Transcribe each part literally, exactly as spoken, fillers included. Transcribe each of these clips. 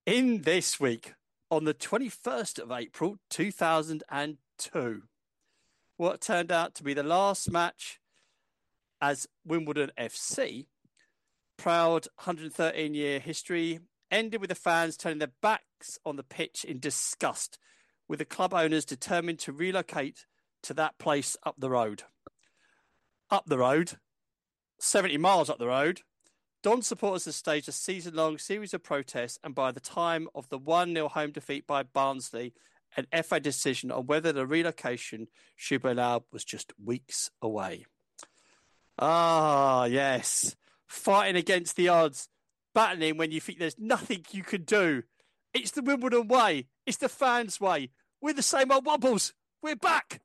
in this week, on the twenty-first of April, two thousand two, what turned out to be the last match as Wimbledon F C, proud one hundred thirteen year history, ended with the fans turning their backs on the pitch in disgust, with the club owners determined to relocate to that place up the road. Up the road, seventy miles up the road, Don supporters have staged a season-long series of protests, and by the time of the one nil home defeat by Barnsley, an F A decision on whether the relocation should be allowed was just weeks away. Ah, yes. Fighting against the odds, battling when you think there's nothing you can do. It's the Wimbledon way. It's the fans' way. We're the same old wobbles. We're back.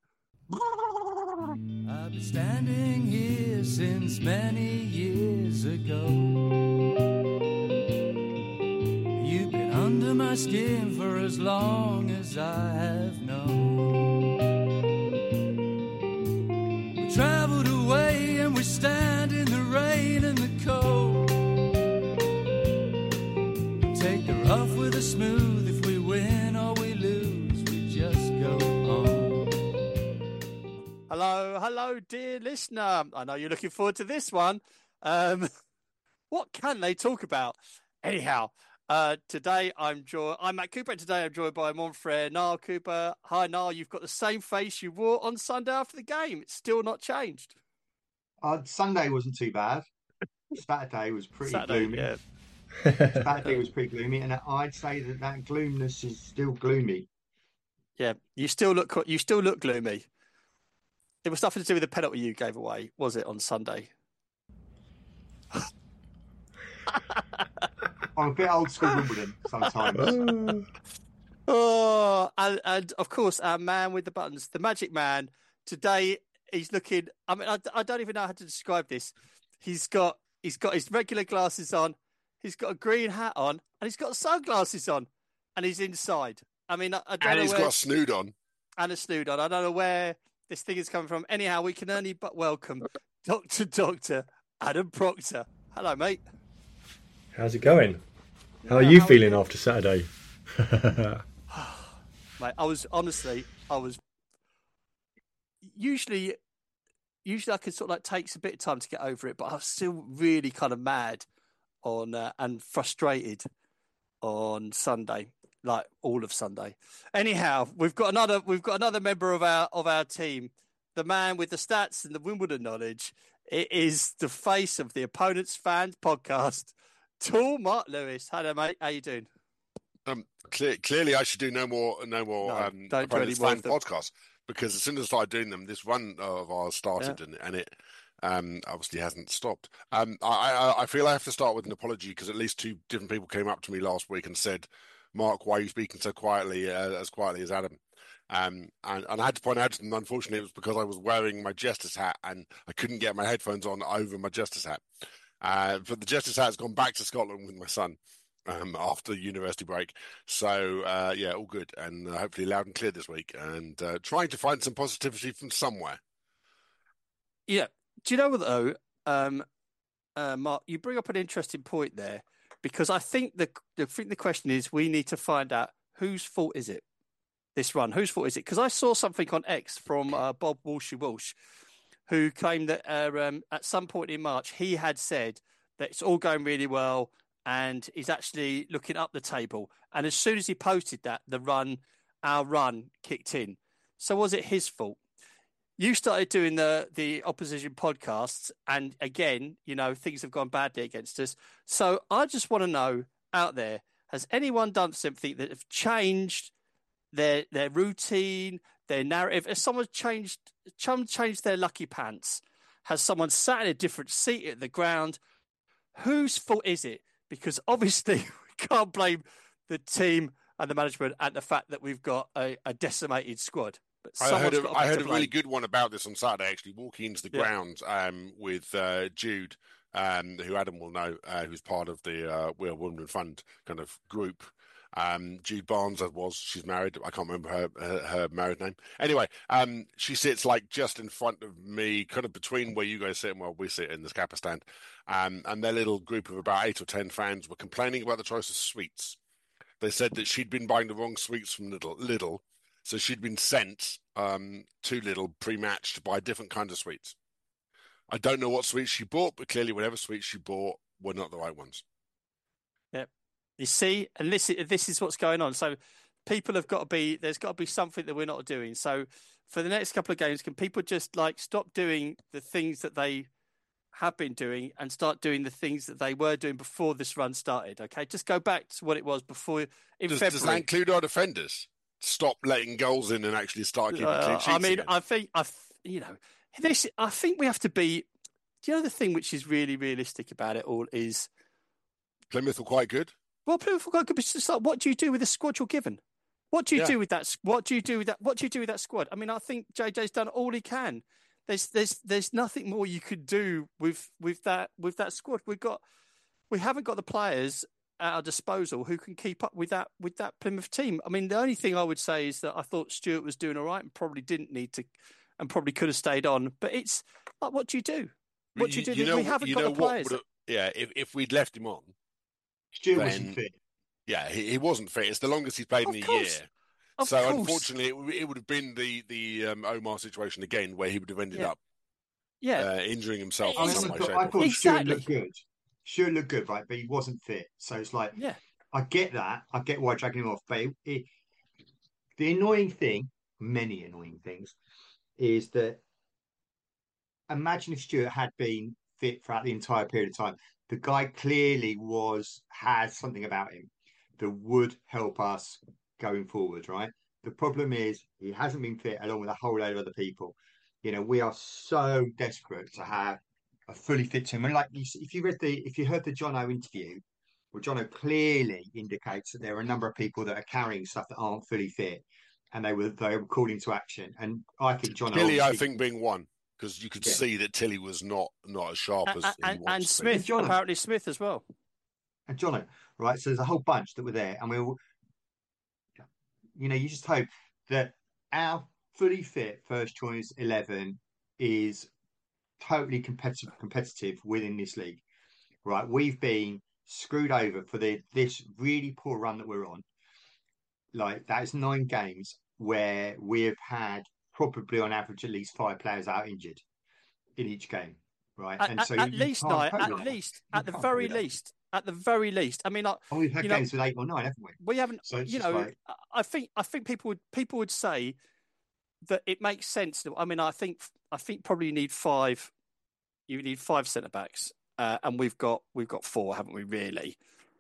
I've been standing here since many years ago. You've been under my skin for as long as I have known. We travelled away and we stand in the rain and the cold. Take the rough with the smooth. If we win or we lose, we just go on. Hello, hello, dear listener. I know you're looking forward to this one. Um, what can they talk about? Anyhow, uh, today I'm joined. I'm Matt Cooper, and today I'm joined by my friend Niall Cooper. Hi, Niall. You've got the same face you wore on Sunday after the game. It's still not changed. Uh, Sunday wasn't too bad. Saturday was pretty Saturday, gloomy. yeah. Saturday was pretty gloomy, and I'd say that that gloomness is still gloomy. Yeah, you still look. You still look gloomy. It was nothing to do with the penalty you gave away, was it, on Sunday? I'm a bit old school Wimbledon sometimes. Oh, and, and of course, our man with the buttons, the magic man. Today, he's looking. I mean, I, I don't even know how to describe this. He's got he's got his regular glasses on. He's got a green hat on, and he's got sunglasses on, and he's inside. I mean, I, I don't and know he's where, got a snood on. And a snood on. I don't know where this thing is coming from. Anyhow, we can only but welcome Doctor Doctor Adam Proctor. Hello, mate. How's it going? How are Yeah, you how are feeling you? after Saturday? Mate, I was honestly, I was usually, usually I could sort of like takes a bit of time to get over it, but I was still really kind of mad on uh, and frustrated on Sunday, like all of Sunday. Anyhow, we've got another, we've got another member of our of our team, the man with the stats and the Wimbledon knowledge. It is the face of the Opponents Fans podcast, Tall Mark Lewis. Hello, mate. How you doing? Um, clear, clearly, I should do no more, no more. No, um, don't do any Opponents more Fan of them. podcasts, because as soon as I started doing them, this one of ours started, Yeah. and, and it um, obviously hasn't stopped. Um, I, I, I feel I have to start with an apology, because at least two different people came up to me last week and said, "Mark, why are you speaking so quietly, uh, as quietly as Adam?" Um, and, and I had to point out to them, unfortunately, it was because I was wearing my Justice hat and I couldn't get my headphones on over my Justice hat. Uh, but the Justice hat has gone back to Scotland with my son um, after university break. So, uh, yeah, all good. And uh, hopefully loud and clear this week, and uh, trying to find some positivity from somewhere. Yeah. Do you know what, though, um, uh, Mark, you bring up an interesting point there, because I think the, I think the question is we need to find out whose fault is it, this run? Whose fault is it? Because I saw something on X from uh, Bob Walshy Walsh, who claimed that uh, um, at some point in March, he had said that it's all going really well and he's actually looking up the table. And as soon as he posted that, the run, our run kicked in. So was it his fault? You started doing the, the opposition podcasts, and again, you know, things have gone badly against us. So I just want to know out there, has anyone done something that have changed their their routine, their narrative? Has someone changed, someone changed their lucky pants? Has someone sat in a different seat at the ground? Whose fault is it? Because obviously we can't blame the team and the management and the fact that we've got a, a decimated squad. But I heard, a, got a I bit heard to a really blame. good one about this on Saturday, actually, walking into the Yeah. ground um, with uh, Jude, um, who Adam will know, uh, who's part of the uh, We Are Wimbledon Fund kind of group. Um, Jude Barnes was, she's married. I can't remember her, her, her married name. Anyway, um, she sits like just in front of me, kind of between where you guys sit and where we sit in this Kappa stand. Um, and their little group of about eight or ten fans were complaining about the choice of sweets. They said that she'd been buying the wrong sweets from Lidl, Lidl so she'd been sent um, to Lidl pre-matched by a different kind of sweets. I don't know what sweets she bought, but clearly whatever sweets she bought were not the right ones. Yep. You see, and this is, this is what's going on. So people have got to be, there's got to be something that we're not doing. So for the next couple of games, can people just like stop doing the things that they have been doing and start doing the things that they were doing before this run started? Okay, just go back to what it was before in does, February. Does that include our defenders? Stop letting goals in and actually start keeping uh, clean sheets I mean, again. I think I, you know, this. I think we have to be. Do you know the thing which is really realistic about it all is Plymouth were quite good. Well, Plymouth were quite good, but it's just like, what do you do with the squad you're given? What do you Yeah. do with that? What do you do with that? What do you do with that squad? I mean, I think J J's done all he can. There's, there's, there's nothing more you could do with with that with that squad. We've got, we haven't got the players at our disposal who can keep up with that with that Plymouth team. I mean, the only thing I would say is that I thought Stuart was doing all right and probably didn't need to, and probably could have stayed on. But it's like, what do you do? What do you do? You know, we haven't you got know the players. What yeah, if if we'd left him on, Stuart then, wasn't fit. Yeah, he, he wasn't fit. It's the longest he's played Of in a course. year. Of so course. unfortunately, it, w- it would have been the the um, Omar situation again, where he would have ended Yeah. up Yeah, uh, injuring himself I, in mean, some I way, thought, shape, I or thought form. Stuart Exactly. looked good. Stuart looked good, right? But he wasn't fit. So it's like, yeah. I get that. I get why dragging him off. But it, it, the annoying thing, many annoying things, is that imagine if Stuart had been fit throughout the entire period of time. The guy clearly was has something about him that would help us going forward, right? The problem is he hasn't been fit along with a whole load of other people. You know, we are so desperate to have a fully fit team. And like you, if you read the, if you heard the Jono interview, well, Jono clearly indicates that there are a number of people that are carrying stuff that aren't fully fit, and they were they were called into action. And I think Jono, Tilly, I obviously- think, being one, because you could Yeah. see that Tilly was not not as sharp as And, he and, wants and to be. Smith, John. apparently Smith as well. and Jono, right? So there's a whole bunch that were there, and we all, you know, you just hope that our fully fit first choice eleven is totally competitive competitive within this league, right? We've been screwed over for the this really poor run that we're on. Like that is nine games where we've had probably on average at least five players out injured in each game, right? At, and at, so at you least, can't nine, cope at with that. least, You at the can't cope very with that. least, at the very least. I mean, like, Oh, we've had you know, games with eight or nine, haven't we? we haven't. So it's you just know, like- I think I think people would people would say that it makes sense. I mean, I think I think probably you need five. You need five centre backs, uh, and we've got we've got four, haven't we? Really.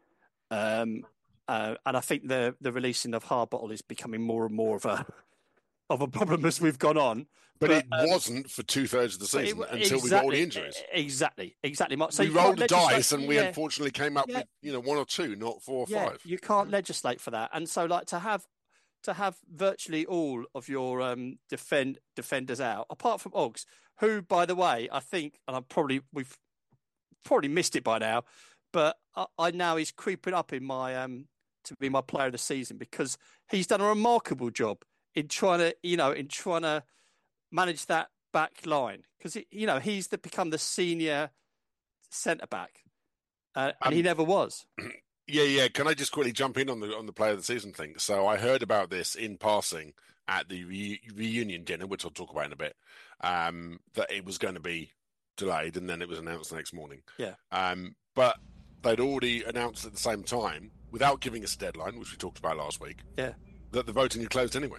Um, uh, and I think the the releasing of Harbottle is becoming more and more of a of a problem as we've gone on. But, But, it um, wasn't for two thirds of the But it- season until we got all the exactly- injuries. Exactly, exactly. Mark. So we you can't rolled the legislate- dice, and we yeah, unfortunately came up Yeah. with you know one or two, not four or yeah, five. you can't legislate for that, and so like to have to have virtually all of your um, defend defenders out, apart from Oggs, who, by the way, I think, and I'm probably we've probably missed it by now, but I, I now he's creeping up in my um to be my player of the season because he's done a remarkable job in trying to you know in trying to manage that back line because you know he's the, become the senior centre back, uh, and Um, he never was. Yeah, yeah. Can I just quickly jump in on the on the player of the season thing? So I heard about this in passing at the re- reunion dinner, which I'll talk about in a bit. Um, that it was going to be delayed, and then it was announced the next morning. Yeah. Um, but they'd already announced at the same time, without giving us a deadline, which we talked about last week. Yeah. That the voting had closed anyway.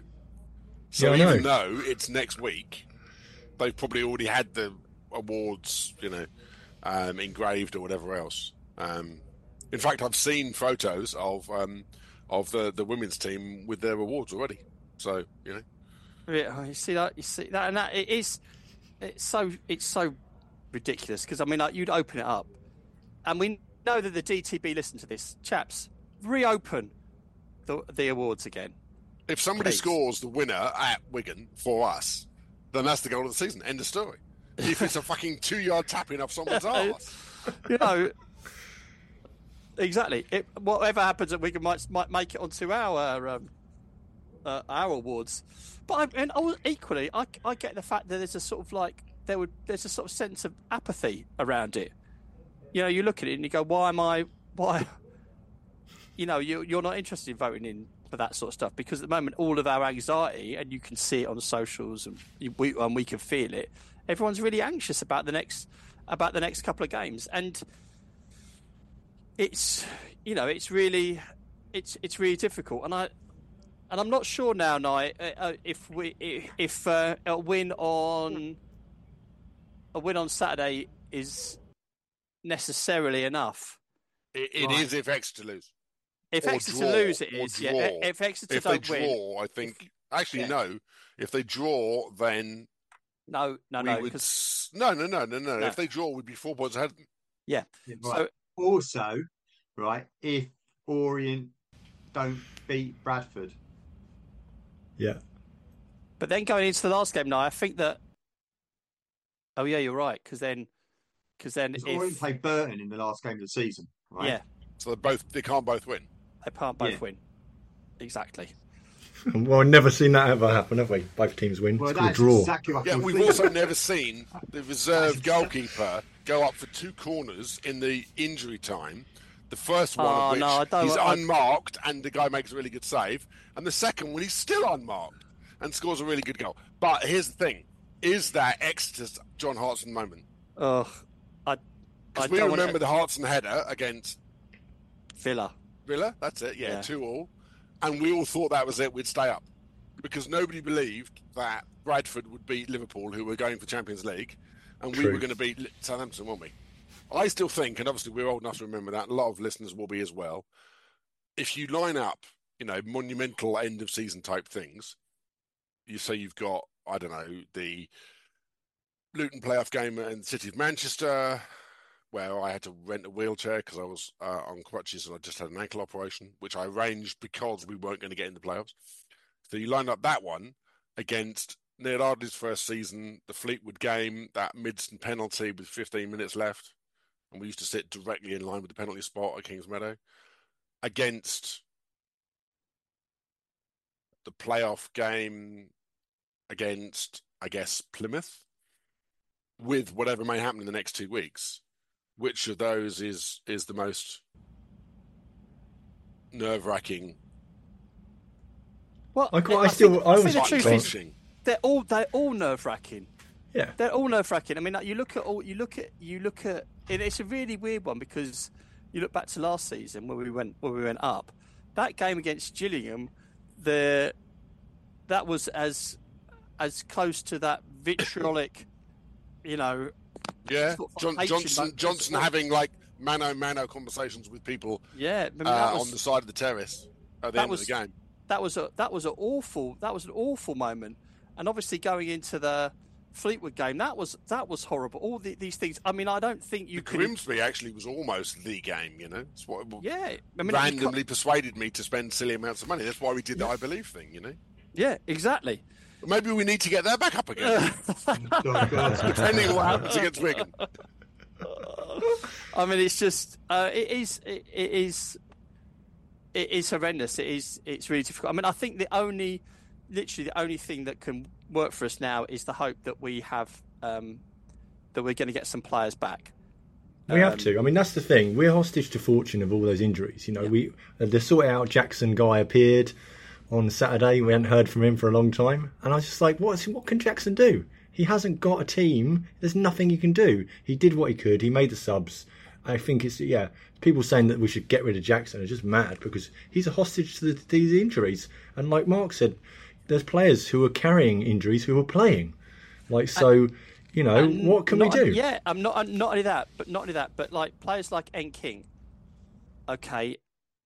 So Yeah, I even know. though it's next week, they've probably already had the awards, you know, um, engraved or whatever else. Um, in fact, I've seen photos of um, of the, the women's team with their awards already. So you know, Yeah, you see that, you see that, and that it is. It's so it's so ridiculous because I mean, like you'd open it up, and we know that the D T B listen to this, chaps. Reopen the the awards again. if somebody Please. scores the winner at Wigan for us, then that's the goal of the season. End of story. If it's a fucking two yard tapping off someone's arse, You know, exactly. It, whatever happens at Wigan might might make it onto our um, uh, our awards. But I, and I, equally, I, I get the fact that there's a sort of like there would there's a sort of sense of apathy around it. You know, you look at it and you go, why am I why you know, you, you're not interested in voting in for that sort of stuff because at the moment, all of our anxiety, and you can see it on the socials, and we and we can feel it. Everyone's really anxious about the next about the next couple of games, and it's you know, it's really it's it's really difficult, and I and I'm not sure now, Nye, uh, if we if uh, a win on a win on Saturday is necessarily enough. It, it Right. is if Exeter lose. If Or Exeter draw, lose, it or is. Yeah. draw. If Exeter If they don't draw, win, I think. Actually, yeah. no. If they draw, then no, no, we no, would. 'cause- s- No, no, no, no, no, No. If they draw, we'd be four points ahead. yeah. Right. So Also, right, if Orient don't beat Bradford, Yeah. But then going into the last game now, I think that. Oh yeah, you're right. Because then, because then, because if Orient played Burton in the last game of the season, right? yeah, So they both they can't both win. they can't both Yeah. win. Exactly. Well, I've never seen that ever happen, have we? Both teams win. Well, it's called that's draw. exactly what I Yeah, can we've think. also never seen the reserve That's- goalkeeper go up for two corners in the injury time. The first one Oh, of which no, I don't- he's I- unmarked and the guy makes a really good save, and the second one he's still unmarked and scores a really good goal. But here's the thing: is that Exeter's John Hartson moment? Ugh. I. I Because we don't remember want the Hartson header against Villa. Villa. That's it. Yeah, Yeah. two all, and we all thought that was it. We'd stay up because nobody believed that Bradford would beat Liverpool, who were going for Champions League, and we True. were going to beat Li- Southampton, weren't we? I still think, and obviously we're old enough to remember that, and a lot of listeners will be as well. If you line up, you know, monumental end of season type things, you say you've got, I don't know, the Luton playoff game in the City of Manchester, where I had to rent a wheelchair because I was uh, on crutches and I just had an ankle operation, which I arranged because we weren't going to get in the playoffs. So you line up that one against Neil Ardley's first season, the Fleetwood game, that Midston penalty with fifteen minutes left, and we used to sit directly in line with the penalty spot at Kings Meadow, against the playoff game against, I guess, Plymouth, with whatever may happen in the next two weeks. Which of those is is the most nerve-wracking? Well, I quite- I think- still- I think always the like truth Clark. is Punching. they're all they're all nerve wracking. Yeah. They're all nerve wracking. I mean, like, you look at all you look at you look at it, it's a really weird one because you look back to last season when we went when we went up. That game against Gillingham, the that was as as close to that vitriolic, you know. Yeah, sort of John, hatred Johnson like- Johnson having like mano mano conversations with people Yeah, I mean, uh, that was, on the side of the terrace at the that end was- of the game. that was a that was an awful that was an awful moment, and obviously going into the Fleetwood game, that was that was horrible. All the, these things. I mean, I don't think you The could. Grimsby actually was almost the game, you know. It's what Yeah, I mean, you randomly can't- persuaded me to spend silly amounts of money. That's why we did the I Believe thing, you know. Yeah, exactly. Maybe we need to get that back up again, Oh, God. depending on what happens against Wigan. I mean, it's just uh, it is it, it is it is horrendous. It is it's really difficult. I mean, I think the only, literally the only thing that can work for us now is the hope that we have um, that we're going to get some players back. We have Um, to. I mean, that's the thing. We're hostage to fortune of all those injuries. You know, Yeah. we the sort out Jackson guy appeared on Saturday. We hadn't heard from him for a long time, and I was just like, "What? What can Jackson do? He hasn't got a team. There's nothing he can do. He did what he could. He made the subs. I think it's yeah. People saying that we should get rid of Jackson are just mad because he's a hostage to the, these injuries. And like Mark said, there's players who are carrying injuries who are playing. Like so, you know, And what can we not- do? Yeah, I'm not I'm not only that, but not only that, but like players like N King. Okay,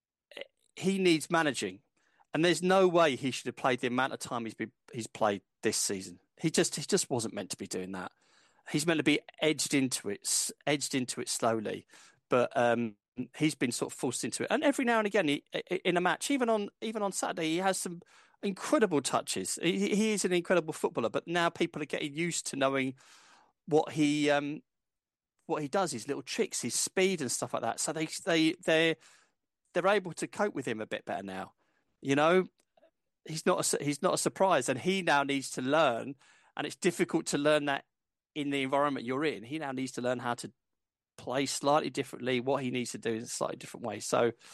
he needs managing, and there's no way he should have played the amount of time he's been he's played this season. He just he just wasn't meant to be doing that. He's meant to be edged into it, s- edged into it slowly, but um, he's been sort of forced into it. And every now and again, he, i- in a match, even on even on Saturday, he has some incredible touches. He, he is an incredible footballer, but now people are getting used to knowing what he um, what he does, his little tricks, his speed and stuff like that. So they they they they're able to cope with him a bit better now. You know, he's not a, su- he's not a surprise, and he now needs to learn. And it's difficult to learn that in the environment you're in. He now needs to learn how to play slightly differently, what he needs to do in a slightly different way. So,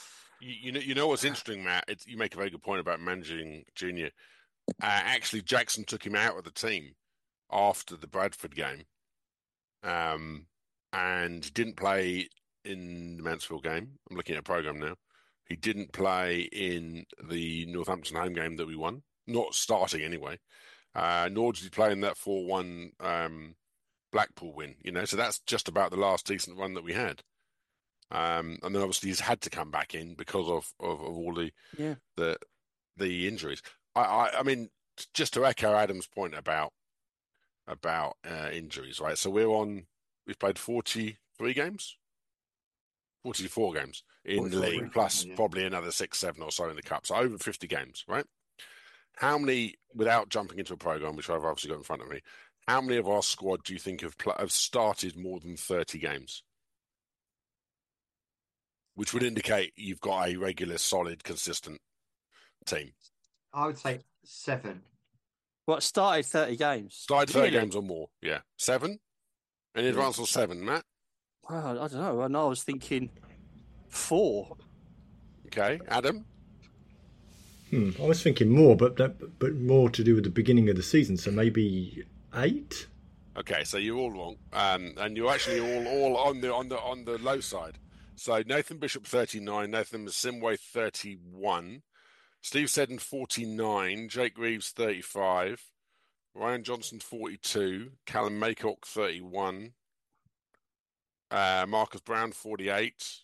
You, you know, you know what's interesting, Matt? It's, you make a very good point about managing Junior. Uh, actually, Jackson took him out of the team after the Bradford game, um, and didn't play in the Mansfield game. I'm looking at a program now. He didn't play in the Northampton home game that we won, not starting anyway. Uh, nor did he play in that four one um, Blackpool win. You know, so that's just about the last decent run that we had. Um, and then obviously he's had to come back in because of, of, of all the yeah. the the injuries. I, I, I mean, just to echo Adam's point about about uh, injuries, right? So we're on. We've played forty-three games, forty-four games in the league, plus yeah. probably another six, seven or so in the cup. So over fifty games, right? How many, without jumping into a program, which I've obviously got in front of me, how many of our squad do you think have pl- have started more than thirty games? Which would indicate you've got a regular, solid, consistent team. I would say seven. What, started thirty games? Started thirty really? games or more, yeah. Seven? Any advance on seven, Matt? Well, I don't know. I know I was thinking four. Okay, Adam? Hmm, I was thinking more, but that, but more to do with the beginning of the season, so maybe eight? Okay, so you're all wrong. Um, and you're actually all, all on the on the on the low side. So Nathan Bishop thirty-nine, Nathan Simway thirty-one, Steve Seddon forty-nine, Jake Reeves thirty-five, Ryan Johnson forty-two, Callum Maycock thirty-one, uh, Marcus Brown forty-eight,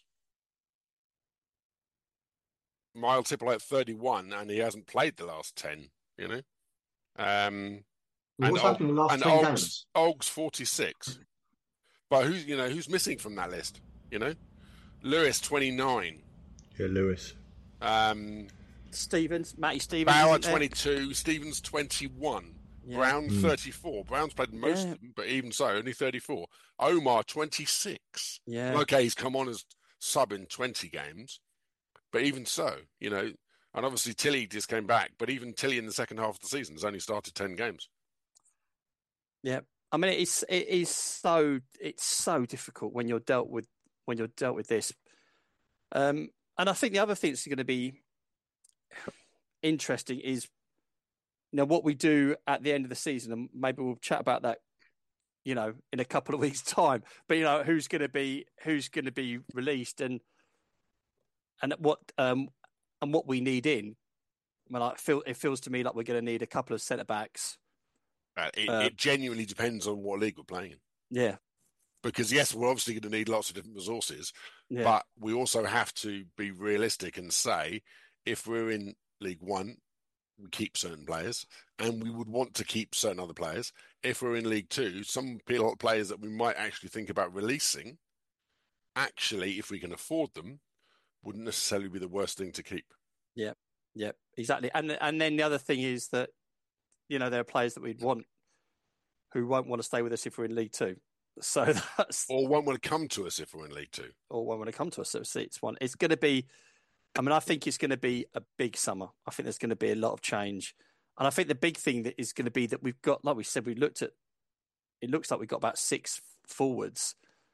Mile Tipple at thirty-one, and he hasn't played the last ten, you know. Um, well, what's happened in the last and ten Oggs, games? Oggs forty-six. But who's you know who's missing from that list? You know, Lewis twenty-nine. Yeah, Lewis. Um, Stevens, Matty Stevens. Bauer twenty-two, Stevens twenty-one, yeah. Brown mm. thirty-four. Brown's played most yeah. of them, but even so, only thirty-four. Omar twenty-six. Yeah. Well, okay, he's come on as sub in twenty games. But even so, you know, and obviously Tilly just came back, but even Tilly in the second half of the season has only started ten games. Yeah, I mean it's it is so it's so difficult when you're dealt with when you're dealt with this, um, and I think the other thing that's going to be interesting is, you know, what we do at the end of the season, and maybe we'll chat about that, you know, in a couple of weeks' time. But you know, who's going to be who's going to be released and. And what um and what we need in, well, I feel it feels to me like we're going to need a couple of centre backs. Uh, it, uh, it genuinely depends on what league we're playing in. Yeah, because yes, we're obviously going to need lots of different resources, yeah. but we also have to be realistic and say if we're in League One, we keep certain players, and we would want to keep certain other players. If we're in League Two, some players that we might actually think about releasing, actually, if we can afford them, wouldn't necessarily be the worst thing to keep. Yeah, yeah, exactly. And and then the other thing is that, you know, there are players that we'd want who won't want to stay with us if we're in League Two. So that's or won't want to come to us if we're in League Two. Or won't want to come to us. So it's one. It's going to be. I mean, I think it's going to be a big summer. I think there's going to be a lot of change, and I think the big thing that is going to be that we've got, like we said, we looked at. It looks like we've got about six forwards.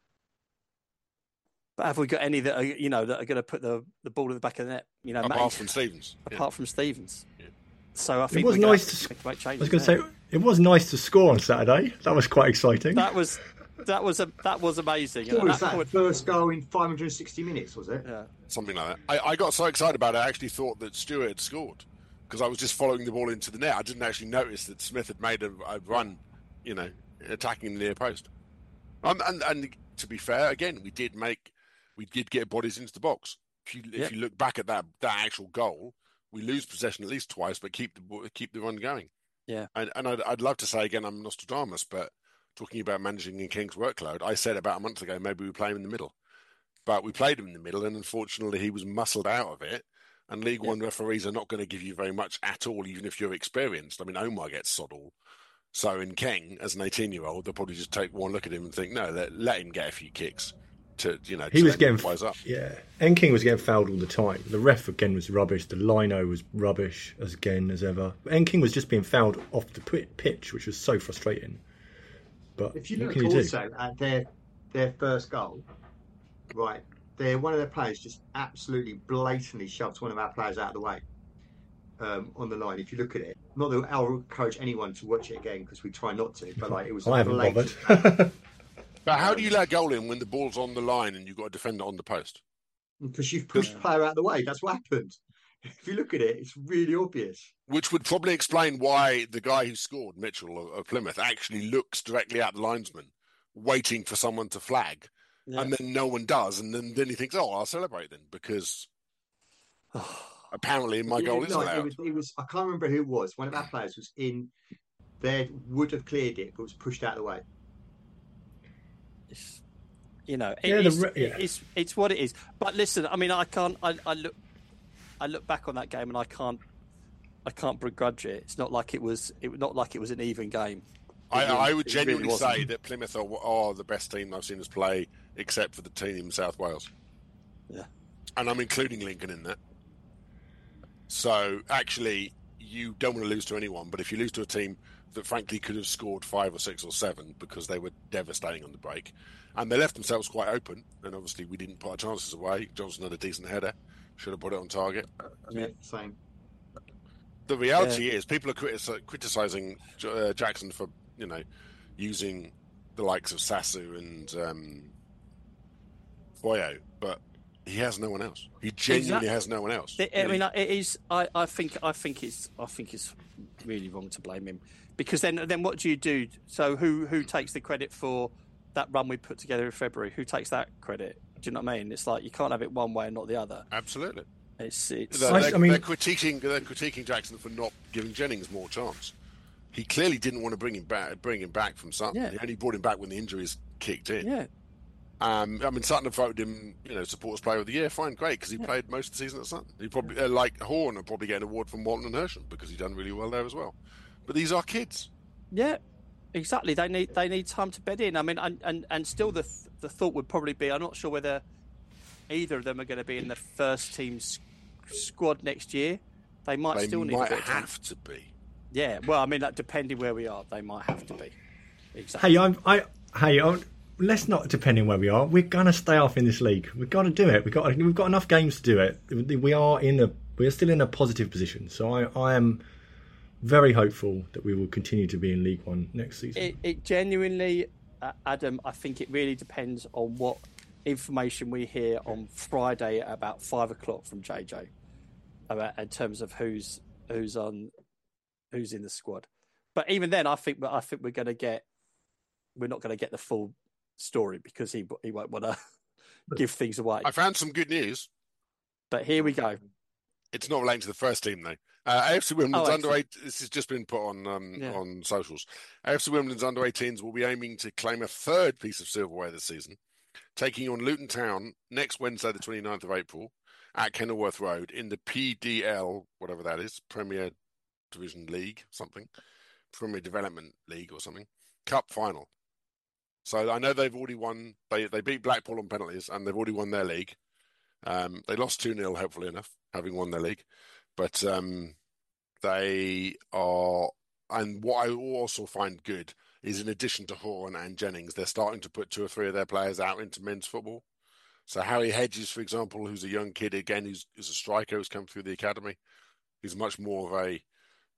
But have we got any that are, you know, that are going to put the, the ball in the back of the net? You know, apart Matty, from Stevens. Apart yeah. from Stevens. Yeah. So I think it was nice to. Make, make I was going to say it was nice to score on Saturday. That was quite exciting. That was that was a that was amazing. What was that, that point, first goal in five hundred sixty minutes? Was it? Yeah, something like that. I, I got so excited about it. I actually thought that Stewart had scored because I was just following the ball into the net. I didn't actually notice that Smith had made a, a run, you know, attacking the near post. Um, and and to be fair, again, we did make. We did get bodies into the box. If you, if yep. you look back at that that actual goal, we lose possession at least twice, but keep the keep the run going. Yeah, and, and I'd, I'd love to say again, I'm Nostradamus, but talking about managing in King's workload, I said about a month ago maybe we play him in the middle, but we played him in the middle, and unfortunately he was muscled out of it. And League yep. One referees are not going to give you very much at all, even if you're experienced. I mean, Omar gets sod all. So in King, as an eighteen-year-old, they'll probably just take one look at him and think, no, let, let him get a few kicks. To, you know, he was getting wise up. Yeah, Enking was getting fouled all the time. The ref again was rubbish. The lino was rubbish as again as ever. Enking was just being fouled off the pitch, which was so frustrating. But if you what look can also you do? at their their first goal, right? they're one of their players just absolutely blatantly shoved one of our players out of the way um, on the line. If you look at it, not that I'll encourage anyone to watch it again because we try not to, but like it was. I haven't blatant bothered. But how do you let a goal in when the ball's on the line and you've got a defender on the post? Because you've pushed the player out of the way. That's what happened. If you look at it, it's really obvious. Which would probably explain why the guy who scored, Mitchell of, of Plymouth, actually looks directly at the linesman, waiting for someone to flag. Yeah. And then no one does. And then, then he thinks, oh, I'll celebrate then, because apparently my goal it, is no, allowed. It was, it was, I can't remember who it was. One of our players was in there, would have cleared it, but was pushed out of the way. It's, you know, it, yeah, it's, the, yeah. it's it's what it is. But listen, I mean, I can't. I, I look, I look back on that game, and I can't, I can't begrudge it. It's not like it was. It not like it was an even game. I, really, I would genuinely really say that Plymouth are, are the best team I've seen us play, except for the team in South Wales. Yeah, and I'm including Lincoln in that. So actually, you don't want to lose to anyone, but if you lose to a team that frankly could have scored five or six or seven because they were devastating on the break, and they left themselves quite open, and obviously we didn't put our chances away. Johnson had a decent header, should have put it on target. Yeah, same. The reality yeah. is, people are critic- criticising uh, Jackson for, you know, using the likes of Sasu and um, Foyo, but he has no one else. He genuinely exactly. has no one else. I mean, it is. I, I think. I think it's. I think it's really wrong to blame him, because then, then what do you do? So who who takes the credit for that run we put together in February? Who takes that credit? Do you know what I mean? It's like you can't have it one way and not the other. Absolutely. It's. it's they're, they're, I mean, they're critiquing. They're critiquing Jackson for not giving Jennings more chance. He clearly didn't want to bring him back. Bring him back from Sutton. Yeah. He only brought him back when the injuries kicked in. Yeah. Um, I mean, Sutton have voted him, you know, supporters player of the year. Fine, great, because he yeah. played most of the season at Sutton. He probably, uh, like Horn, will probably get an award from Walton and Hersham because he done really well there as well. But these are kids. Yeah, exactly. They need they need time to bed in. I mean, and and, and still the the thought would probably be, I'm not sure whether either of them are going to be in the first team squad next year. They might they still need. Might a bit have of time. to be. Yeah, well, I mean, like, depending where we are, they might have to be. Exactly. Hey, I'm, I, hey, I'm, let's not depending where we are. We're gonna stay off in this league. We've got to do it. We've got, we've got enough games to do it. We are in a, we are still in a positive position. So I, I am very hopeful that we will continue to be in League One next season. It, it genuinely, uh, Adam, I think it really depends on what information we hear on Friday at about five o'clock from J J, about in terms of who's who's on. Who's in the squad. But even then, I think I think we're going to get we're not going to get the full story because he he won't want to give things away. I found some good news, but here we go. It's not relating to the first team though. Uh, A F C Wimbledon's oh, under eight. This has just been put on um, yeah. on socials. A F C Wimbledon's under eighteens will be aiming to claim a third piece of silverware this season, taking on Luton Town next Wednesday, the twenty-ninth of April, at Kenilworth Road in the P D L, whatever that is, Premier Division League, something, Premier Development League or something, Cup final. So I know they've already won. They they beat Blackpool on penalties, and they've already won their league. Um, they lost two nil, hopefully enough, having won their league. But um, they are, and what I also find good is, in addition to Horn and Jennings, they're starting to put two or three of their players out into men's football. So Harry Hedges, for example, who's a young kid again, who's, who's a striker, who's come through the academy. He's much more of a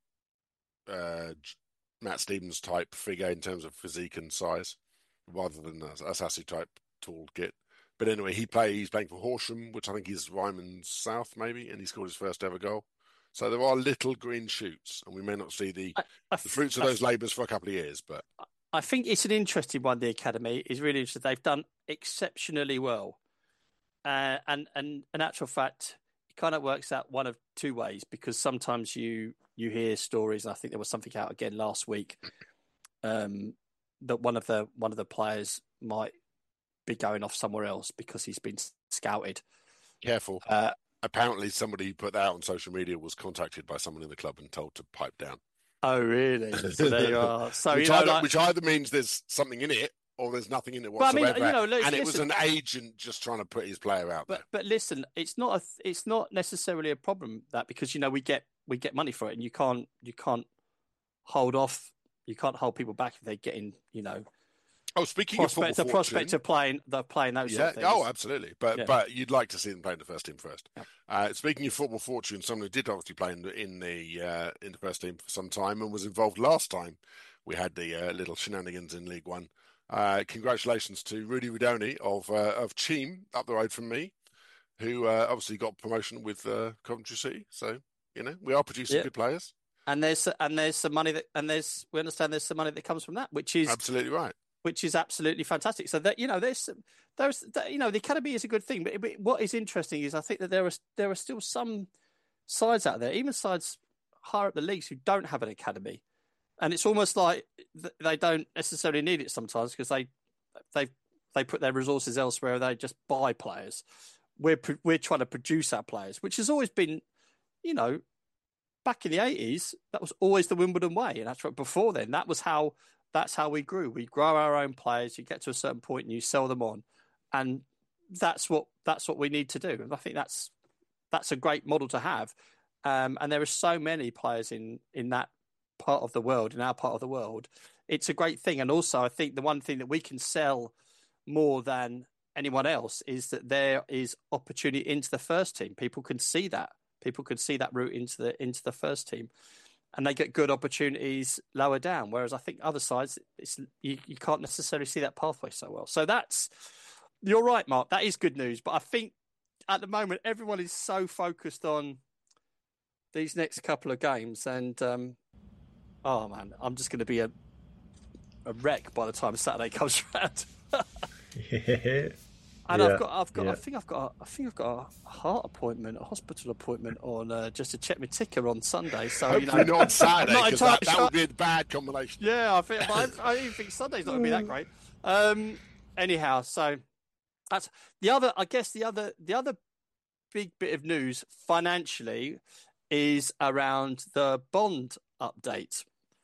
Uh, Matt Stevens type figure in terms of physique and size, rather than a, a Sassy type tall git. But anyway, he play he's playing for Horsham, which I think is Ryman South maybe, and he scored his first ever goal. So there are little green shoots, and we may not see the, I, I, the fruits of those I, labours for a couple of years. But I think it's an interesting one. The academy is really interesting. They've done exceptionally well, uh, and and in actual fact, it kind of works out one of two ways, because sometimes you. You hear stories, and I think there was something out again last week um, that one of the one of the players might be going off somewhere else because he's been scouted. Careful. Uh, Apparently, somebody put that out on social media was contacted by someone in the club and told to pipe down. Oh, really? So there you are. So which, you know, either, like... which either means there's something in it, or there's nothing in it whatsoever. But I mean, you know, look, and it listen, was an agent just trying to put his player out but, there. But listen, it's not a, it's not necessarily a problem, that, because you know we get we get money for it, and you can't you can't hold off, you can't hold people back if they're getting, you know. Oh, speaking prospect, of the football prospect fortune, of playing, the playing those yeah, sort of things. oh, absolutely. But Yeah. but you'd like to see them play in the first team first. Yeah. Uh, speaking of football fortune, someone who did obviously play in the in the, uh, in the first team for some time and was involved last time we had the uh, little shenanigans in League One. Uh, congratulations to Rudy Rudoni of uh, of Cheam up the road from me, who uh, obviously got promotion with uh, Coventry City. So you know we are producing Yeah. good players. And there's and there's some money that and there's we understand there's some money that comes from that, which is Absolutely right. Which is absolutely fantastic. So that you know, there's there's you know the academy is a good thing, but, but what is interesting is I think that there are there are still some sides out there, even sides higher up the leagues, who don't have an academy, and it's almost like they don't necessarily need it sometimes because they they they put their resources elsewhere. They just buy players. We're we're trying to produce our players, which has always been, you know. Back in the eighties, that was always the Wimbledon way, and that's right. Before then, that was how that's how we grew. We grow our own players. You get to a certain point, and you sell them on, and that's what that's what we need to do. And I think that's that's a great model to have. Um, and there are so many players in in that part of the world, in our part of the world. It's a great thing. And also, I think the one thing that we can sell more than anyone else is that there is opportunity into the first team. People can see that. People could see that route into the into the first team, and they get good opportunities lower down. Whereas I think other sides, it's, you you can't necessarily see that pathway so well. So that's you're right, Mark. That is good news. But I think at the moment everyone is so focused on these next couple of games, and um, oh man, I'm just going to be a a wreck by the time Saturday comes around. yeah. And yeah, I've got, I've got, yeah. I think I've got, a, I think I've got a heart appointment, a hospital appointment on uh, just to check my ticker on Sunday. So hopefully you know, not on Saturday not because that, that would be a bad combination. Yeah, I think, but I, I even think Sunday's not going to be that great. Um, anyhow, so that's the other. I guess the other, the other big bit of news financially is around the bond update.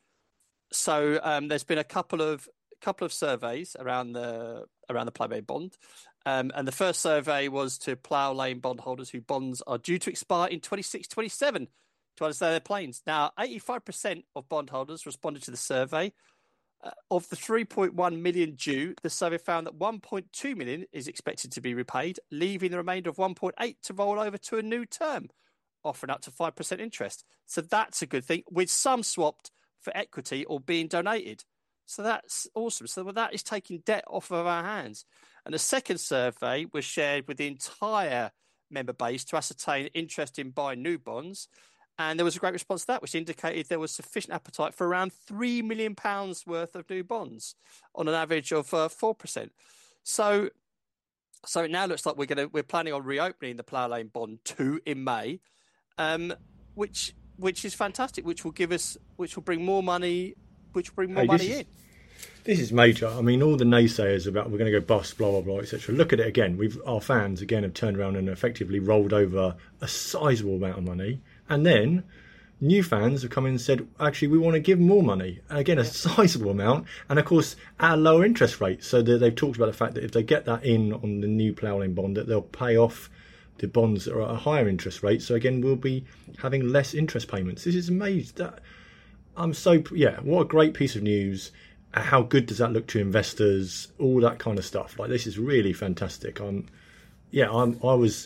So um, there's been a couple of couple of surveys around the around the Plough bond. Um, and the first survey was to Plough Lane bondholders whose bonds are due to expire in twenty-six twenty-seven to understand their planes. Now, eighty-five percent of bondholders responded to the survey. Uh, of the three point one million due, the survey found that one point two million is expected to be repaid, leaving the remainder of one point eight to roll over to a new term, offering up to five percent interest. So that's a good thing, with some swapped for equity or being donated. So that's awesome. So that is taking debt off of our hands. And the second survey was shared with the entire member base to ascertain interest in buying new bonds. And there was a great response to that, which indicated there was sufficient appetite for around three million pounds worth of new bonds on an average of uh, four percent. So so it now looks like we're going to we're planning on reopening the Plough Lane Bond two in May, um, which which is fantastic, which will give us which will bring more money which will bring more hey, money is... in. This is major. I mean, all the naysayers about we're going to go bust, blah blah blah, et cetera. Look at it again. We've our fans again have turned around and effectively rolled over a sizable amount of money, and then new fans have come in and said, actually, we want to give more money, and again a yeah. sizable amount, and of course at a lower interest rate. So they've talked about the fact that if they get that in on the new Plough Lane bond, that they'll pay off the bonds that are at a higher interest rate. So again, we'll be having less interest payments. This is amazing. That I'm so yeah. What a great piece of news. How good does that look to investors? All that kind of stuff. Like, this is really fantastic. I'm, yeah, I'm. I was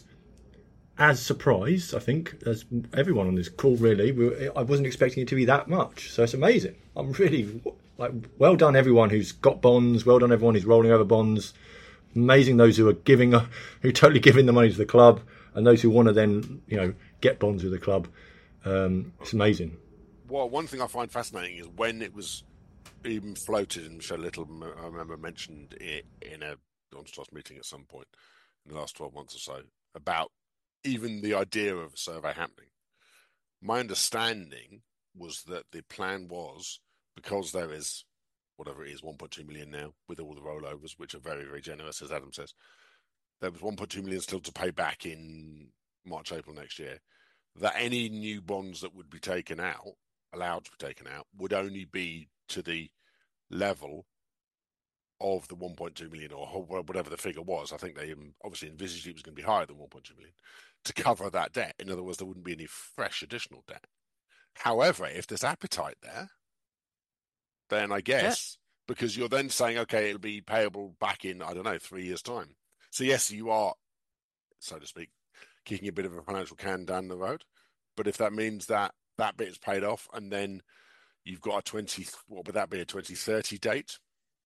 as surprised, I think, as everyone on this call. Really, we, I wasn't expecting it to be that much. So it's amazing. I'm really like, well done everyone who's got bonds. Well done everyone who's rolling over bonds. Amazing those who are giving, uh, who are totally giving the money to the club, and those who want to then, you know, get bonds with the club. Um, it's amazing. Well, one thing I find fascinating is when it was even floated, and Michelle Little, I remember, mentioned it in a Donstros meeting at some point in the last twelve months or so, about even the idea of a survey happening. My understanding was that the plan was, because there is, whatever it is, one point two million now, with all the rollovers, which are very, very generous, as Adam says, there was one point two million still to pay back in March, April next year, that any new bonds that would be taken out, allowed to be taken out, would only be to the level of the one point two million or whatever the figure was. I think they obviously envisaged it was going to be higher than one point two million to cover that debt. In other words, there wouldn't be any fresh additional debt. However, if there's appetite there, then I guess because you're then saying, okay, it'll be payable back in, I don't know, three years' time. So yes, you are, so to speak, kicking a bit of a financial can down the road. But if that means that that bit is paid off, and then you've got a twenty, what would that be, a twenty thirty date?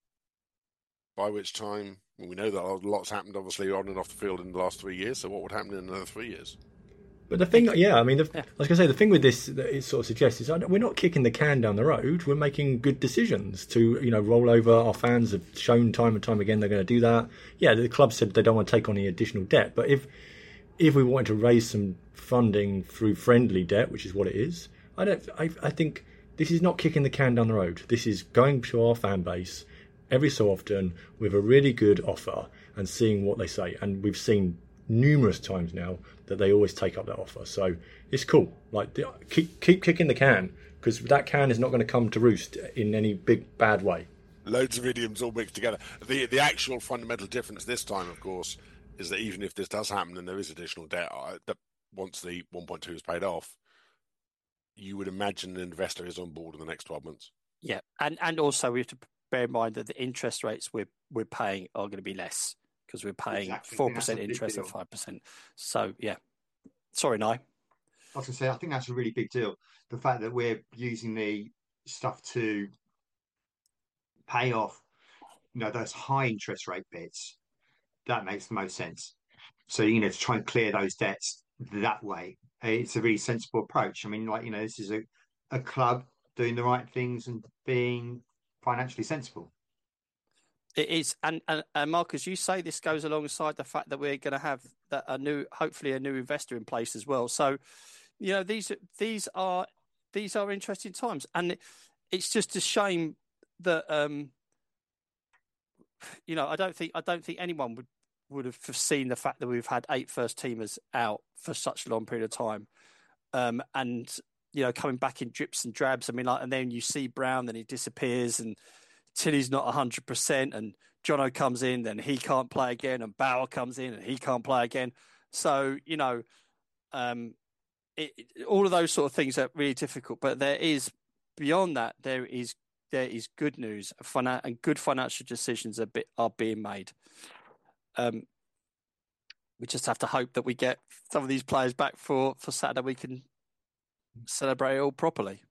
By which time, well, we know that a lot's happened, obviously, on and off the field in the last three years. So what would happen in another three years? But the thing, yeah, I mean, the, Yeah. I was going to say, the thing with this that it sort of suggests is we're not kicking the can down the road. We're making good decisions to, you know, roll over. Our fans have shown time and time again they're going to do that. Yeah, the club said they don't want to take on any additional debt. But if if we wanted to raise some funding through friendly debt, which is what it is, I don't. I, I think this is not kicking the can down the road. This is going to our fan base every so often with a really good offer and seeing what they say. And we've seen numerous times now that they always take up that offer. So it's cool. Like, keep keep kicking the can, because that can is not going to come to roost in any big bad way. Loads of idioms all mixed together. The the actual fundamental difference this time, of course, is that even if this does happen and there is additional debt, uh, that once the one point two is paid off, you would imagine an investor is on board in the next twelve months. Yeah, and and also we have to bear in mind that the interest rates we're we're paying are going to be less, because we're paying Exactly. four I think that's percent a big interest deal. and five percent. So yeah, sorry, Nye. I was going to say, I think that's a really big deal. The fact that we're using the stuff to pay off, you know, those high interest rate bits, that makes the most sense. So, you know, to try and clear those debts that way, it's a really sensible approach. I mean, like, you know, this is a, a club doing the right things and being financially sensible. It is, and, and and Marcus, you say this goes alongside the fact that we're going to have that a new, hopefully a new investor in place as well. So, you know, these these are these are interesting times, and it's just a shame that um, you know, I don't think I don't think anyone would would have foreseen the fact that we've had eight first teamers out for such a long period of time, um, and you know, coming back in drips and drabs. I mean, like, and then you see Brown, then he disappears, and Tilly's not one hundred percent, and Jono comes in, then he can't play again, and Bauer comes in, and he can't play again. So, you know, um, it, it, all of those sort of things are really difficult. But there is, beyond that, there is there is good news, and good financial decisions are, bit, are being made. Um, we just have to hope that we get some of these players back for, for Saturday. We can celebrate it all properly.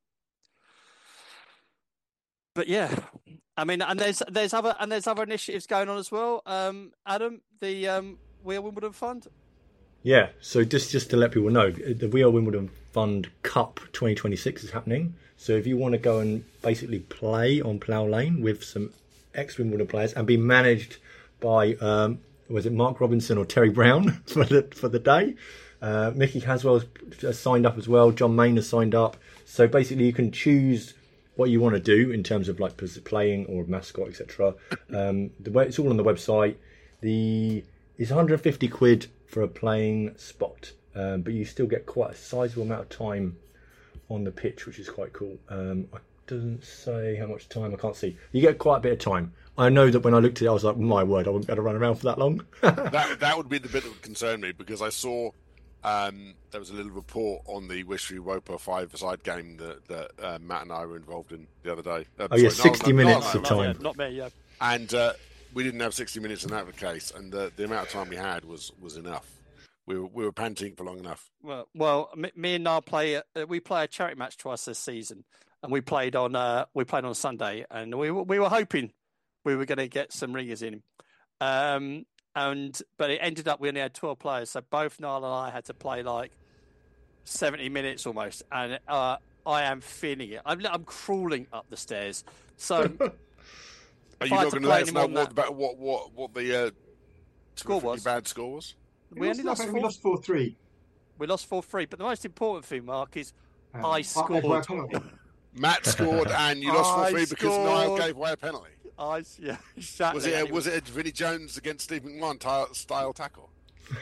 But yeah, I mean, and there's there's other and there's other initiatives going on as well. Um, Adam, the um, We Are Wimbledon Fund. Yeah, so just just to let people know, the We Are Wimbledon Fund Cup twenty twenty-six is happening. So if you want to go and basically play on Plough Lane with some ex-Wimbledon players and be managed by um, was it Mark Robinson or Terry Brown for the for the day, uh, Mickey Haswell has signed up as well. John Main has signed up. So basically, you can choose what you want to do in terms of like playing or mascot, et cetera. Um, the way, it's all on the website. The it's one hundred fifty quid for a playing spot, um, but you still get quite a sizable amount of time on the pitch, which is quite cool. Um, it doesn't say how much time. I can't see. You get quite a bit of time. I know that when I looked at it, I was like, my word, I wouldn't be able to run around for that long. that that would be the bit that would concern me, because I saw um, there was a little report on the Wishry Roper five-a-side game that, that uh, Matt and I were involved in the other day. Uh, Oh yeah, sorry, no, sixty no, minutes no, of no, time. Yeah, not me, yeah. And uh, we didn't have sixty minutes in that case, and the, the amount of time we had was, was enough. We were we were panting for long enough. Well, well, me, me and Niall play. Uh, we play a charity match twice this season, and we played on uh, we played on Sunday, and we we were hoping we were going to get some ringers in, um, and but it ended up we only had twelve players, so both Niall and I had to play like seventy minutes almost, and uh, I am feeling it. I'm I'm crawling up the stairs. So are you not going to let us know what, about what what what the uh, score was? Bad score was? We, we only lost four. We lost four three. We lost four three. But the most important thing, Mark, is um, I scored. Matt scored, and you lost four three because Niall gave away a penalty. I yeah. Exactly. Was it a, was it a Vinnie Jones against Stephen Wan style tackle?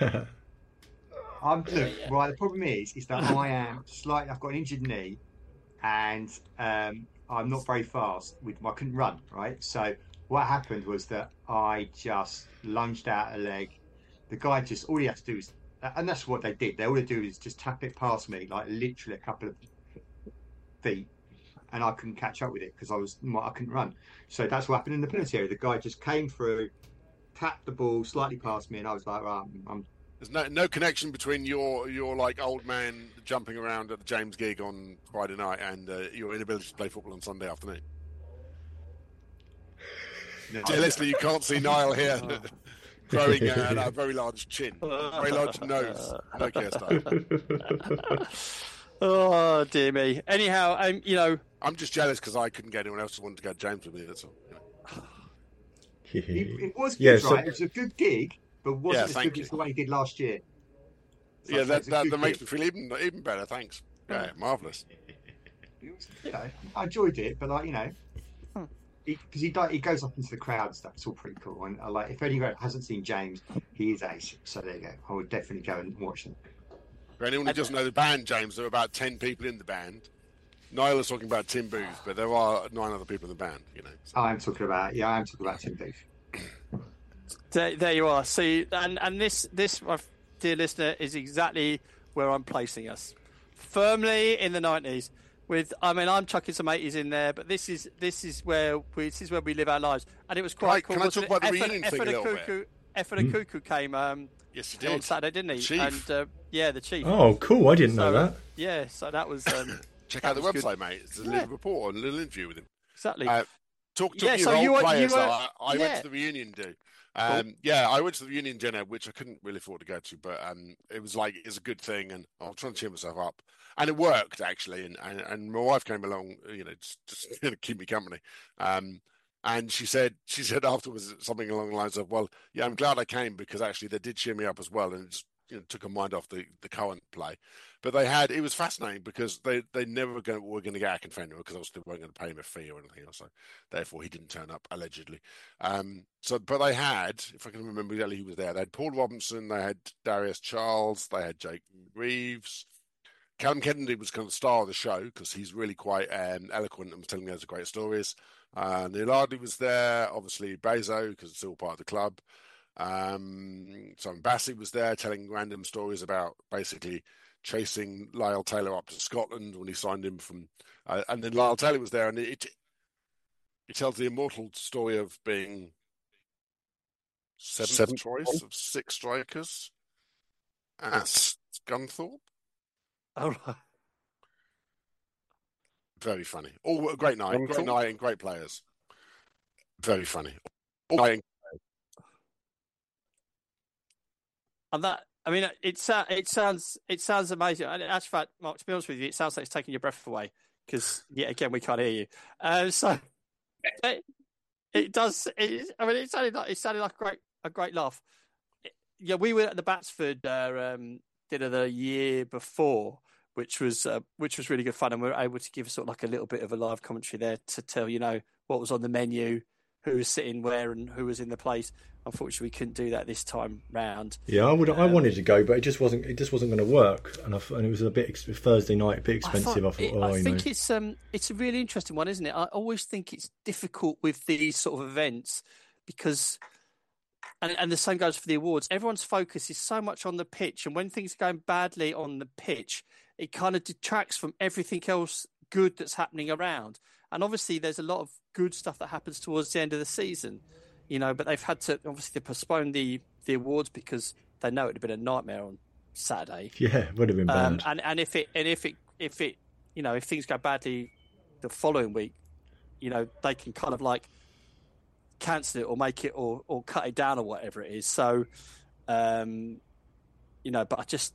I'm look, right. The problem is, is that I am slightly. I've got an injured knee, and um, I'm not very fast. With I couldn't run. Right. So what happened was that I just lunged out a leg. The guy just all he had to do is, and that's what they did. They all they do is just tap it past me, like literally a couple of feet, and I couldn't catch up with it because I was I couldn't run. So that's what happened in the penalty area. The guy just came through, tapped the ball slightly past me, and I was like, right, I'm, I'm There's no no connection between your your like old man jumping around at the James gig on Friday night and uh, your inability to play football on Sunday afternoon. no, Dear listener, you can't see Niall here growing uh, a very large chin, very large nose, no care style. Oh dear me. Anyhow, um, you know, I'm just jealous because I couldn't get anyone else to want to go James with me. That's all. it, it was good, Yeah, right? so- It was a good gig, but wasn't Yeah, as thank good you. as the one he did last year. So Yeah, it's that a that, good that makes gig. me feel even even better. Thanks. Yeah, marvelous. It was, you know, I enjoyed it, but like you know, because he, he he goes up into the crowd and stuff. It's all pretty cool. And I like if anyone hasn't seen James, he is ace. So there you go. I would definitely go and watch them. For anyone who doesn't know the band, James, there are about ten people in the band. Niall is talking about Tim Booth, but there are nine other people in the band. You know. So. I'm talking about yeah, I'm talking about Tim Booth. there, there you are. See, and and this this, my dear listener, is exactly where I'm placing us, firmly in the nineties. With, I mean, I'm chucking some eighties in there, but this is this is where we this is where we live our lives, and it was quite Right, cool. can I wasn't talk about it? the F- reunion F- thing a F- little Cuckoo, F and the Cuckoo came um, Yes, he on did. Saturday, didn't he? Chief. And uh, yeah, the chief. Oh, cool! I didn't know So, that. Yeah, so that was um, Check that out the was good. website, mate. It's a Yeah. little report, a little interview with him. exactly. Uh, talk talking Yeah, of so old you were- players, you were- though, I, I went yeah. to the reunion do. Um, Yeah, I went to the reunion dinner, which I couldn't really afford to go to, but um, it was like it's a good thing, and I was trying to cheer myself up, and it worked actually. And and, and my wife came along, you know, just, just to keep me company. Um, and she said she said afterwards something along the lines of, "Well, yeah, I'm glad I came because actually they did cheer me up as well, and it's." You know, took a mind off the, the current play, but they had it was fascinating because they they never going were going to get Akinfenwa because obviously they weren't going to pay him a fee or anything else, so therefore he didn't turn up allegedly. Um, so but they had, if I can remember exactly who was there, they had Paul Robinson, they had Darius Charles, they had Jake Reeves. Callum Kennedy was kind of the star of the show because he's really quite um, eloquent and was telling loads of great stories. Uh, Neil Ardley was there, obviously Bezo because it's all part of the club. Um, Simon Bassey was there telling random stories about basically chasing Lyle Taylor up to Scotland when he signed him from, uh, and then Lyle Taylor was there, and it it tells the immortal story of being seventh Seven. choice of six strikers at Scunthorpe. All right. Very funny. Oh, a great night, great Scunthorpe? night, and great players. Very funny. All night. And that, I mean, it sa- it sounds it sounds amazing. And in actual fact, Mark, to be honest with you, it sounds like it's taking your breath away because, yeah, again, we can't hear you. Um, so it, it does. It, I mean, it sounded like it sounded like a great a great laugh. It- yeah, we were at the Batsford uh, um, dinner the year before, which was uh, which was really good fun, and we were able to give sort of like a little bit of a live commentary there to tell you know what was on the menu, who was sitting where, and who was in the place. Unfortunately, we couldn't do that this time round. Yeah, I would. I Um, wanted to go, but it just wasn't. It just wasn't going to work, and I, and it was a bit ex- Thursday night, a bit expensive. I thought, it- oh, I you think know. it's um, it's a really interesting one, isn't it? I always think it's difficult with these sort of events because, and and the same goes for the awards. Everyone's focus is so much on the pitch, and when things are going badly on the pitch, it kind of detracts from everything else good that's happening around. And obviously, there's a lot of good stuff that happens towards the end of the season, you know. But they've had to obviously postpone the the awards because they know it'd have been a nightmare on Saturday. Yeah, it would have been bad. Um, and and if it and if it if it you know if things go badly the following week, you know they can kind of like cancel it or make it or or cut it down or whatever it is. So, um, you know, but I just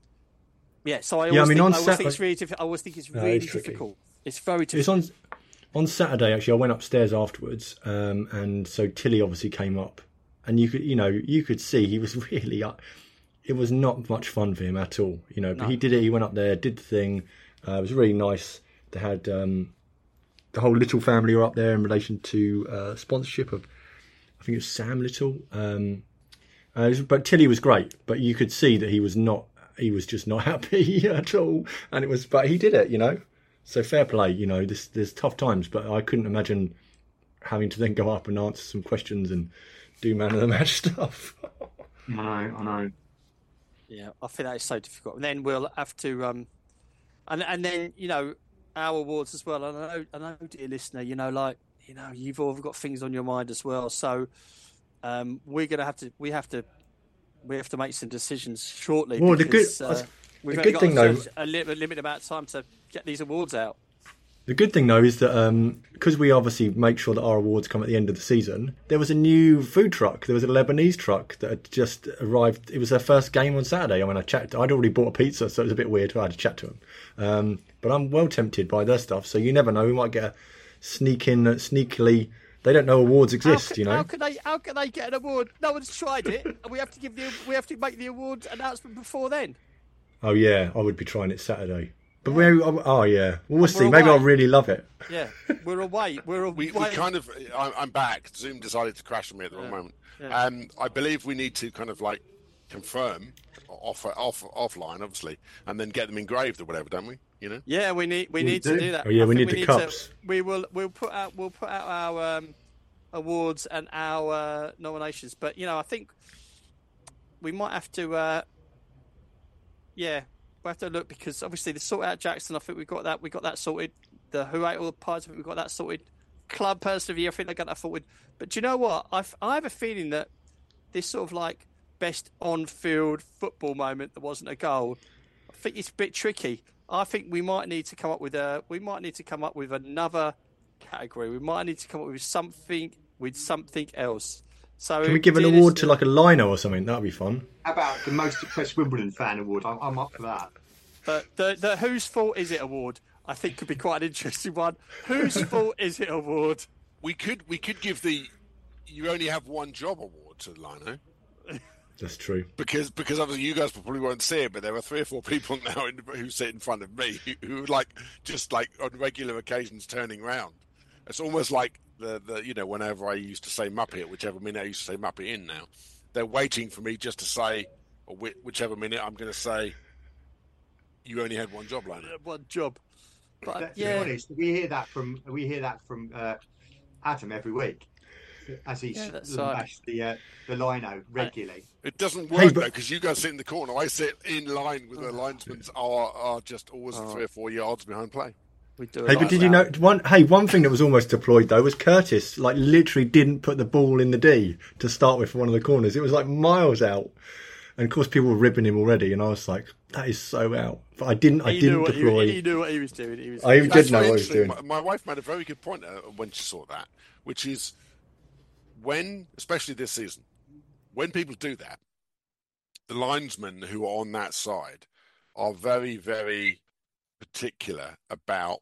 yeah. So I always Yeah, I mean, think, on I always Sat- think it's really difficult. I always think it's No, really it's tricky. difficult. It's very It's difficult. on on Saturday. Actually, I went upstairs afterwards, um, and so Tilly obviously came up, and you could, you know, you could see he was really. Uh, it was not much fun for him at all, you know. But No. he did it. He went up there, did the thing. Uh, it was really nice. They had um, the whole Little family were up there in relation to uh, sponsorship of, I think it was Sam Little. Um, uh, it was- but Tilly was great. But you could see that he was not. He was just not happy at all. And it was, but he did it, you know. So fair play, you know. This there's tough times, but I couldn't imagine having to then go up and answer some questions and do man of the match stuff. I know, I know. Yeah, I think that is so difficult. And then we'll have to, um, and and then you know, our awards as well. And I know, I know, dear listener, you know, like you know, you've all got things on your mind as well. So um, we're gonna have to, we have to, we have to make some decisions shortly. Well, because, the good, uh, we've the only good got thing a, though, a limited, limited amount of time to get these awards out. The good thing though is that because um, we obviously make sure that our awards come at the end of the season, there was a new food truck. There was a Lebanese truck that had just arrived. It was their first game on Saturday. I mean, I chatted. I'd already bought a pizza, so it was a bit weird. I had to chat to them. Um, but I'm well tempted by their stuff. So you never know. We might get a sneak in, sneakily. They don't know awards exist, how can, you know. How can they? How can they get an award? No one's tried it, and we have to give the we have to make the award announcement before then. Oh yeah, I would be trying it Saturday. But yeah. We're, oh yeah, well, we'll see. We're Maybe away. I'll really love it. Yeah, we're away. We're away. We, we kind of. I'm, I'm back. Zoom decided to crash on me at the yeah. wrong moment. Yeah. Um, I believe we need to kind of like confirm off off offline, obviously, and then get them engraved or whatever, don't we? You know. Yeah, we need we, we need do. to do that. Oh yeah, I we need we the need cups. To, we will we'll put out we'll put out our um, awards and our uh, nominations, but you know I think we might have to. Uh, yeah. We have to look because obviously the sort out Jackson. I think we got that. We got that sorted. The Who Ate All the Pies. I think we got that sorted. Club Person of the Year. I think they got that sorted. But do you know what? I I have a feeling that this sort of like best on-field football moment that wasn't a goal. I think it's a bit tricky. I think we might need to come up with a. We might need to come up with another category. We might need to come up with something with something else. So can we give an award to like a lino or something? That'd be fun. How about the most depressed Wimbledon fan award? I'm, I'm up for that. But the the whose fault is it award? I think could be quite an interesting one. Whose fault is it award? We could we could give the you only have one job award to lino. That's true. Because because obviously you guys probably won't see it, but there are three or four people now in, who sit in front of me who, who like just like on regular occasions turning round. It's almost like the, the you know whenever I used to say Muppet, whichever minute I used to say Muppet in now, they're waiting for me just to say, or whichever minute I'm going to say, you only had one job, Lionel. One job. But Let's yeah, be honest, we hear that from we hear that from uh, Adam every week as he yeah, bashed the uh, the lino regularly. It doesn't work hey, but... though because you guys sit in the corner. I sit in line with the linesmen are are just always oh. three or four yards behind play. We do hey, but like did that. you know one? Hey, one thing that was almost deployed though was Curtis. Like literally didn't put the ball in the D to start with for one of the corners. It was like miles out, and of course people were ribbing him already. And I was like, that is so out. But I didn't. He I didn't deploy. He, he knew what he was doing. He was. I did know what he was doing. My, my wife made a very good point uh, when she saw that, which is when, especially this season, when people do that, the linesmen who are on that side are very, very particular about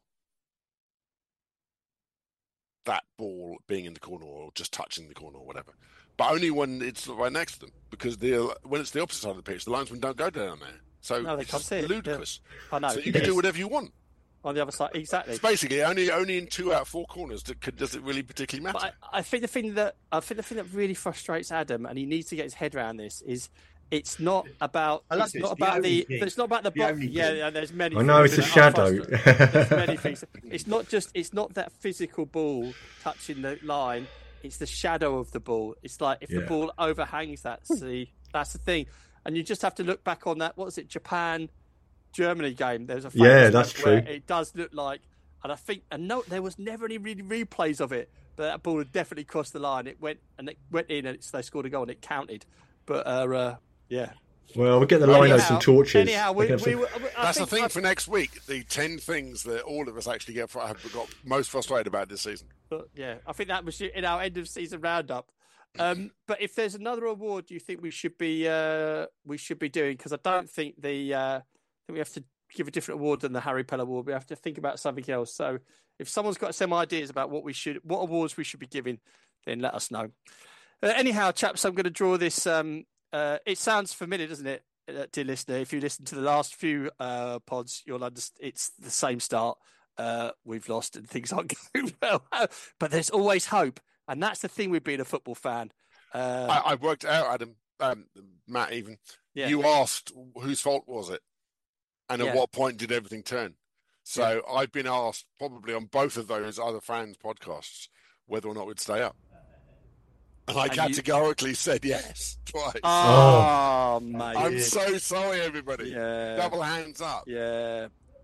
that ball being in the corner or just touching the corner or whatever. But only when it's right next to them, because the when it's the opposite side of the pitch, the linesmen don't go down there. So no, they it's can't see it. ludicrous. Yeah. I know. So you can do whatever you want. On the other side, exactly. It's basically only only in two out of four corners that could, does it really particularly matter. But I, I think the thing that I think the thing that really frustrates Adam, and he needs to get his head around this, is it's not about it's this. not the about the thing. it's not about the, the box. Yeah, yeah, there's many. I know it's a shadow. There's many things. It's not just it's not that physical ball touching the line. It's the shadow of the ball. It's like if yeah. the ball overhangs that, see, that's the thing. And you just have to look back on that. What was it, Japan, Germany game? There's a yeah, that's true. It does look like, and I think, and no, there was never any really replays of it. But that ball had definitely crossed the line. It went and it went in, and it's, they scored a goal, and it counted. But uh, uh, yeah. Well, we'll get the linos some torches. Anyhow, we, we, we, that's the thing I've, for next week. The ten things that all of us actually get have got most frustrated about this season. But yeah, I think that was in our end of season roundup. Um, but if there's another award, do you think we should be uh, we should be doing? Because I don't think the uh, I think we have to give a different award than the Harry Pell Award. We have to think about something else. So if someone's got some ideas about what we should, what awards we should be giving, then let us know. Uh, anyhow, chaps, I'm going to draw this. Um, uh, it sounds familiar, doesn't it, uh, dear listener? If you listen to the last few uh, pods, you'll understand it's the same start. Uh, we've lost and things aren't going well, but there's always hope, and that's the thing with being a football fan. Uh, I, I worked out, Adam, um, Matt. Even yeah. you asked whose fault was it, and at yeah. what point did everything turn? So yeah. I've been asked probably on both of those other fans' podcasts whether or not we'd stay up, and I and categorically you... said yes twice. Oh, oh mate! I'm so sorry, everybody. Yeah. Double hands up. Yeah.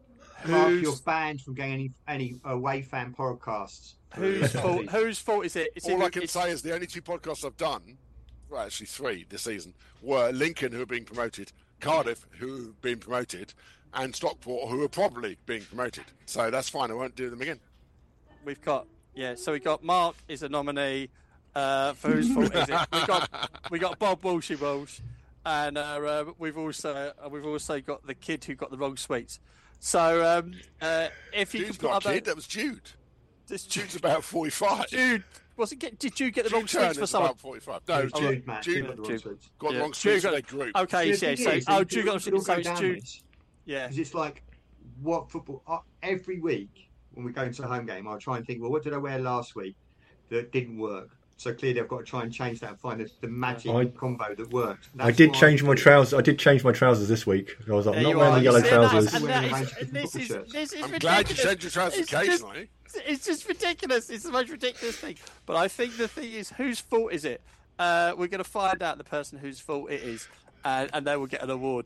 Mark, Who's- you're banned from getting any any away fan podcasts. Whose fault? Whose fault is it? It's All either- I can it's- say is the only two podcasts I've done, well, actually three this season, were Lincoln, who are being promoted, Cardiff, who have been promoted, and Stockport, who are probably being promoted. So that's fine. I won't do them again. We've got yeah. So we got Mark is a nominee. Uh, for whose fault is it? We got we got Bob Walshy Walsh, and uh, uh, we've also uh, we've also got the kid who got the wrong sweets. So um, uh, if you Jude's could put not up a a- kid. That was Jude. this Jude's about forty-five. Jude, was it? Get, did you get the wrong Jude sweets for Turner's someone? about forty-five. No, Jude, Jude, Matt, Jude Jude got the wrong Jude. sweets. got the Yeah. wrong Jude streets got- of their group. Okay, The yeah. thing So is, oh, we Jude could- got we the could all so go it's down Jude. this, Yeah, because it's like what football uh, every week when we go into a home game, I'll try and think, well, what did I wear last week that didn't work? So clearly, I've got to try and change that and find the, the magic I- combo that worked. I That's did what change I'm my doing. trousers. I did change my trousers this week. I was like, I'm There not you wearing are. the You yellow see, and that's- trousers. and that Wearing is- a and this is shirts. this is I'm glad you ridiculous. changed your trousers It's just- occasionally. It's just ridiculous. It's the most ridiculous thing. But I think the thing is, whose fault is it? Uh, we're going to find out the person whose fault it is, and, and they will get an award.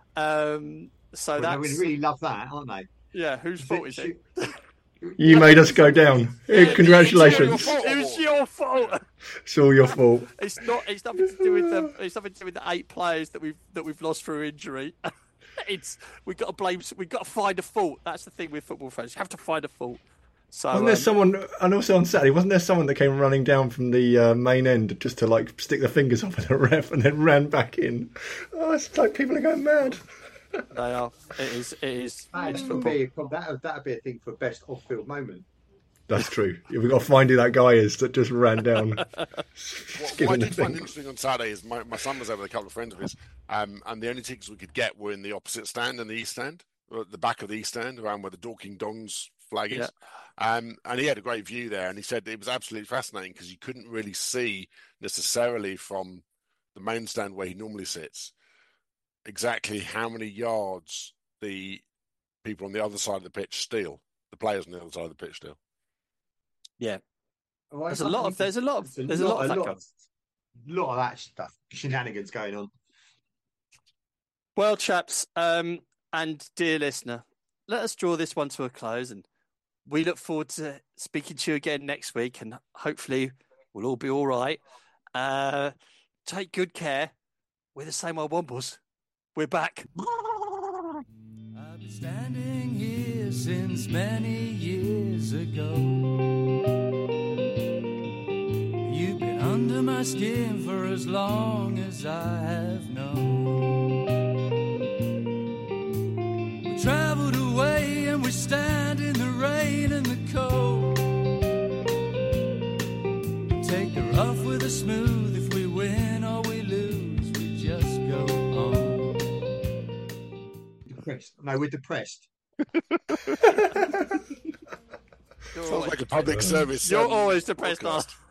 Um, so Well, that's they would really love that, aren't they? yeah. Whose fault is it? You made us go down. Hey, congratulations. It's your fault. It was your fault. It's all your fault. It's not. It's nothing to do with the. It's nothing to do with the eight players that we've that we've lost through injury. It's we've got to blame. We've got to find a fault. That's the thing with football fans. You have to find a fault. So Wasn't there um, someone, and also on Saturday, wasn't there someone that came running down from the uh, main end just to like stick their fingers up at a ref and then ran back in? Oh, it's like people are going mad. They are. It is. It is. That It's would football. be that that'd be a thing for best off-field moment. That's true. We've got to find who that guy is that just ran down. What, Give what I him the did find thing. interesting on Saturday is my, my son was over with a couple of friends of his, um, and the only tickets we could get were in the opposite stand and the east stand, or at the back of the east stand, around where the Dorking Dons flag is. Yeah. Um, and he had a great view there, and he said it was absolutely fascinating because you couldn't really see necessarily from the main stand where he normally sits exactly how many yards the people on the other side of the pitch steal, the players on the other side of the pitch steal. Yeah. Well, There's a lot of. There's a lot of. There's a lot of that. lot, going. lot of that stuff, shenanigans going on. Well, chaps, um, and dear listener, let us draw this one to a close, and we look forward to speaking to you again next week, and hopefully we'll all be all right. Uh, take good care. We're the same old Wombles. We're back. I've been standing here since many years ago. You've been under my skin for as long as I have known. We traveled away and we stand in the rain and the cold. Take the rough with the smooth. If we win or we lose, we just go on. Depressed. No, we're depressed. You're Sounds always, like a public service. you're um, always depressed, podcast. aren't you?